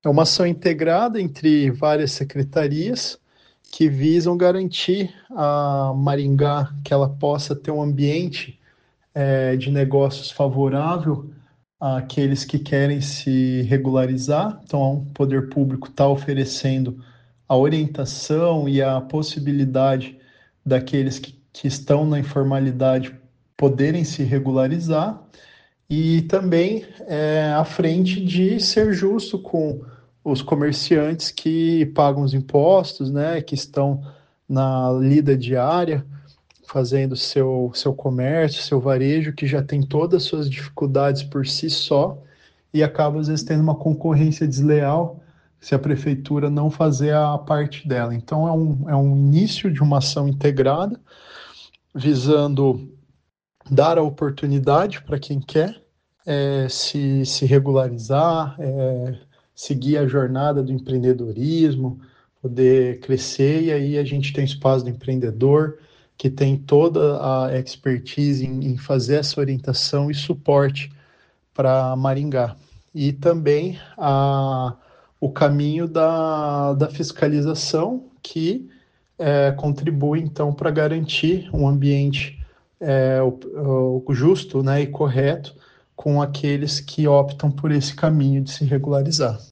É uma ação integrada entre várias secretarias que visam garantir a Maringá que ela possa ter um ambiente de negócios favorável àqueles que querem se regularizar. Então, o poder público está oferecendo a orientação e a possibilidade daqueles que estão na informalidade poderem se regularizar e também à frente de ser justo com os comerciantes que pagam os impostos, né, que estão na lida diária, fazendo seu comércio, seu varejo, que já tem todas as suas dificuldades por si só e acaba, às vezes, tendo uma concorrência desleal se a prefeitura não fazer a parte dela. Então, é um início de uma ação integrada, visando dar a oportunidade para quem quer se regularizar, seguir a jornada do empreendedorismo, poder crescer, e aí a gente tem espaço do empreendedor, que tem toda a expertise em fazer essa orientação e suporte para Maringá. E também o caminho da fiscalização, que contribui, então, para garantir um ambiente o justo, né, e correto com aqueles que optam por esse caminho de se regularizar.